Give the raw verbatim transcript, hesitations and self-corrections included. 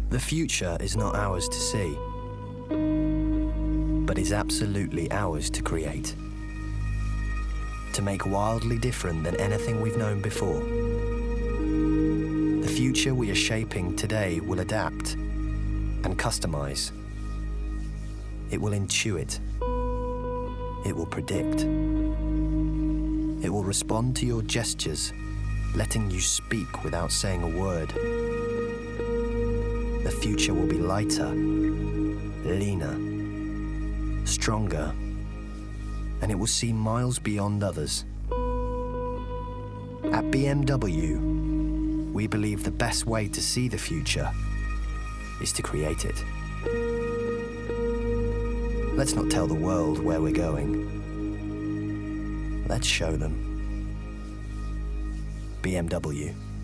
The future is not ours to see, but is absolutely ours to create. To make wildly different than anything we've known before. The future we are shaping today will adapt and customize. It will intuit. It will predict. It will respond to your gestures, letting you speak without saying a word. The future will be lighter, leaner, stronger, and it will see miles beyond others. At B M W, we believe the best way to see the future is to create it. Let's not tell the world where we're going. Let's show them. B M W.